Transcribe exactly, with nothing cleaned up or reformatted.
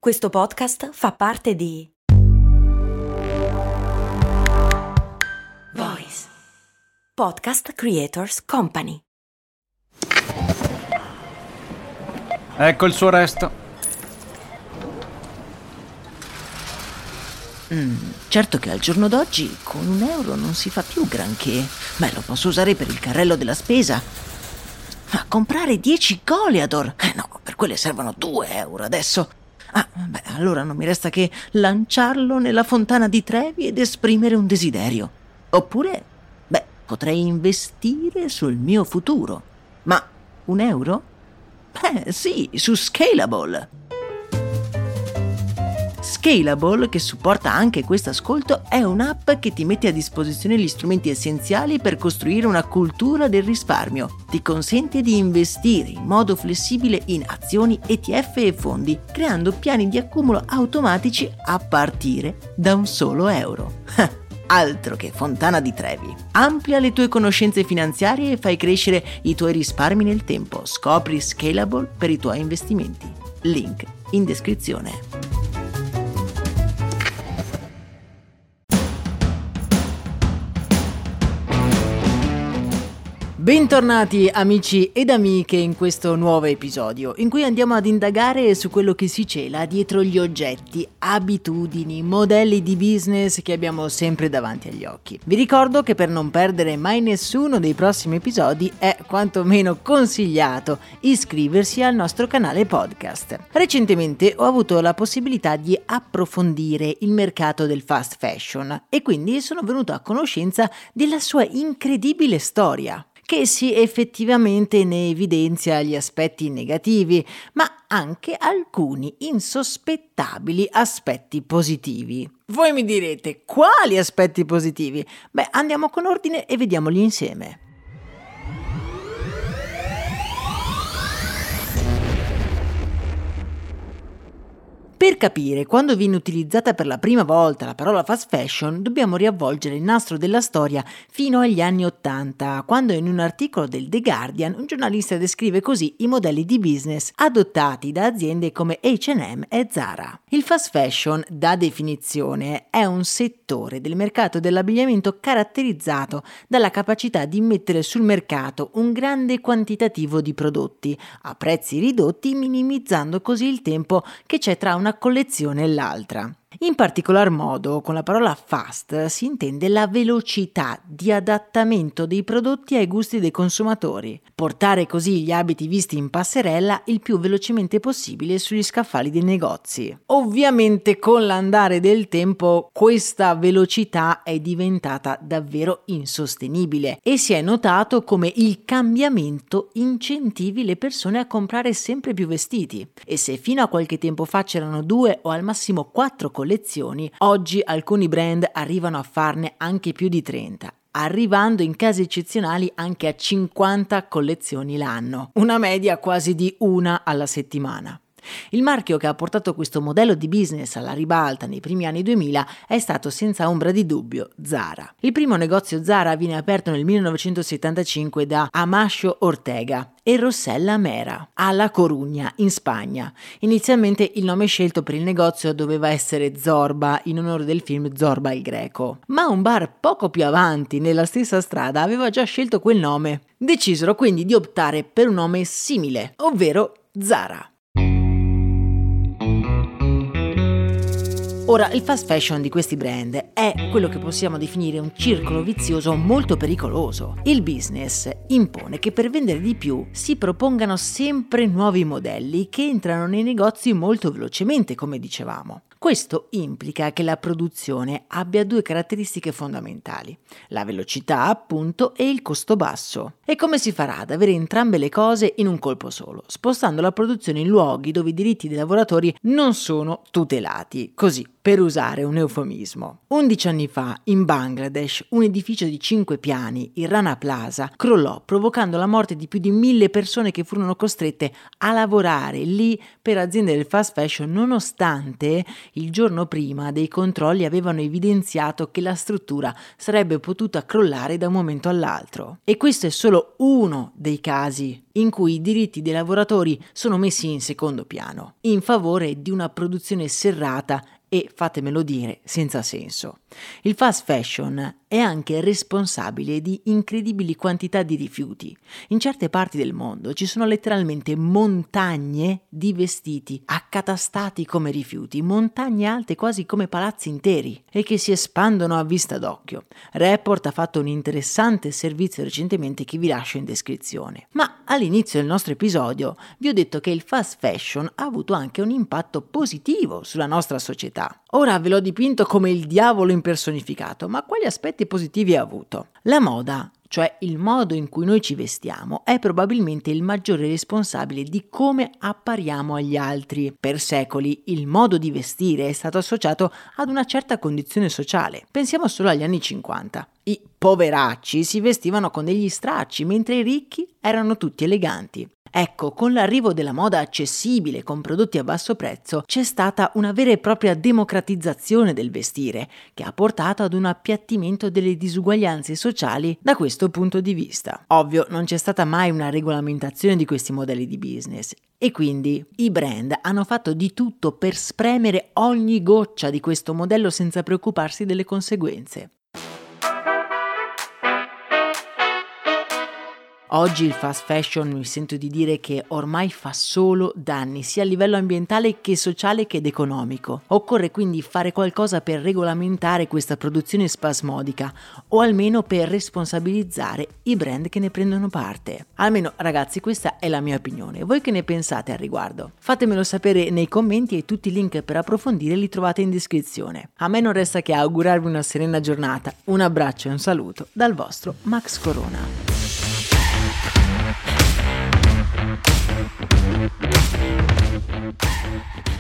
Questo podcast fa parte di Voice Podcast Creators Company. Ecco il suo resto. Mm, certo che al giorno d'oggi con un euro non si fa più granché. Beh, lo posso usare per il carrello della spesa. Ma comprare dieci Goliador? Eh no, per quelle servono due euro adesso. Ah, beh, allora non mi resta che lanciarlo nella fontana di Trevi ed esprimere un desiderio. Oppure, beh, potrei investire sul mio futuro. Ma un euro? Beh, sì, su Scalable. Scalable, che supporta anche questo ascolto, è un'app che ti mette a disposizione gli strumenti essenziali per costruire una cultura del risparmio. Ti consente di investire in modo flessibile in azioni, E T F e fondi, creando piani di accumulo automatici a partire da un solo euro. Altro che fontana di Trevi. Amplia le tue conoscenze finanziarie e fai crescere i tuoi risparmi nel tempo. Scopri Scalable per i tuoi investimenti. Link in descrizione. Bentornati amici ed amiche in questo nuovo episodio in cui andiamo ad indagare su quello che si cela dietro gli oggetti, abitudini, modelli di business che abbiamo sempre davanti agli occhi. Vi ricordo che per non perdere mai nessuno dei prossimi episodi è quantomeno consigliato iscriversi al nostro canale podcast. Recentemente ho avuto la possibilità di approfondire il mercato del fast fashion e quindi sono venuto a conoscenza della sua incredibile storia, che sì, effettivamente ne evidenzia gli aspetti negativi, ma anche alcuni insospettabili aspetti positivi. Voi mi direte, quali aspetti positivi? Beh, andiamo con ordine e vediamoli insieme. Per capire quando viene utilizzata per la prima volta la parola fast fashion, dobbiamo riavvolgere il nastro della storia fino agli anni Ottanta, quando in un articolo del The Guardian un giornalista descrive così i modelli di business adottati da aziende come acca e emme e Zara. Il fast fashion, da definizione, è un settore del mercato dell'abbigliamento caratterizzato dalla capacità di mettere sul mercato un grande quantitativo di prodotti a prezzi ridotti, minimizzando così il tempo che c'è tra una collezione e l'altra. In particolar modo, con la parola fast si intende la velocità di adattamento dei prodotti ai gusti dei consumatori, portare così gli abiti visti in passerella il più velocemente possibile sugli scaffali dei negozi. Ovviamente con l'andare del tempo questa velocità è diventata davvero insostenibile e si è notato come il cambiamento incentivi le persone a comprare sempre più vestiti. E se fino a qualche tempo fa c'erano due o al massimo quattro collezioni, oggi alcuni brand arrivano a farne anche più di trenta, arrivando in casi eccezionali anche a cinquanta collezioni l'anno, una media quasi di una alla settimana. Il marchio che ha portato questo modello di business alla ribalta nei primi anni duemila è stato senza ombra di dubbio Zara. Il primo negozio Zara viene aperto nel millenovecentosettantacinque da Amancio Ortega e Rossella Mera a La Corugna, in Spagna. Inizialmente il nome scelto per il negozio doveva essere Zorba, in onore del film Zorba il Greco, ma un bar poco più avanti nella stessa strada aveva già scelto quel nome. Decisero quindi di optare per un nome simile, ovvero Zara. Ora, il fast fashion di questi brand è quello che possiamo definire un circolo vizioso molto pericoloso. Il business impone che per vendere di più si propongano sempre nuovi modelli che entrano nei negozi molto velocemente, come dicevamo. Questo implica che la produzione abbia due caratteristiche fondamentali: la velocità, appunto, e il costo basso. E come si farà ad avere entrambe le cose in un colpo solo? Spostando la produzione in luoghi dove i diritti dei lavoratori non sono tutelati. Così, per usare un eufemismo. undici anni fa, in Bangladesh, un edificio di cinque piani, il Rana Plaza, crollò, provocando la morte di più di mille persone che furono costrette a lavorare lì per aziende del fast fashion, nonostante il giorno prima dei controlli avevano evidenziato che la struttura sarebbe potuta crollare da un momento all'altro. E questo è solo uno dei casi in cui i diritti dei lavoratori sono messi in secondo piano, in favore di una produzione serrata e, fatemelo dire, senza senso. Il fast fashion è anche responsabile di incredibili quantità di rifiuti. In certe parti del mondo ci sono letteralmente montagne di vestiti accatastati come rifiuti, montagne alte quasi come palazzi interi e che si espandono a vista d'occhio. Report ha fatto un interessante servizio recentemente che vi lascio in descrizione. Ma all'inizio del nostro episodio vi ho detto che il fast fashion ha avuto anche un impatto positivo sulla nostra società. Ora ve l'ho dipinto come il diavolo impersonificato, ma quali aspetti positivi ha avuto? La moda, cioè il modo in cui noi ci vestiamo, è probabilmente il maggiore responsabile di come appariamo agli altri. Per secoli il modo di vestire è stato associato ad una certa condizione sociale. Pensiamo solo agli anni cinquanta. I poveracci si vestivano con degli stracci, mentre i ricchi erano tutti eleganti. Ecco, con l'arrivo della moda accessibile con prodotti a basso prezzo c'è stata una vera e propria democratizzazione del vestire che ha portato ad un appiattimento delle disuguaglianze sociali da questo punto di vista. Ovvio, non c'è stata mai una regolamentazione di questi modelli di business e quindi i brand hanno fatto di tutto per spremere ogni goccia di questo modello senza preoccuparsi delle conseguenze. Oggi il fast fashion mi sento di dire che ormai fa solo danni sia a livello ambientale che sociale che ed economico. Occorre quindi fare qualcosa per regolamentare questa produzione spasmodica o almeno per responsabilizzare i brand che ne prendono parte. Almeno ragazzi, questa è la mia opinione. Voi che ne pensate al riguardo? Fatemelo sapere nei commenti e tutti i link per approfondire li trovate in descrizione. A me non resta che augurarvi una serena giornata. Un abbraccio e un saluto dal vostro Max Corona. Thank you.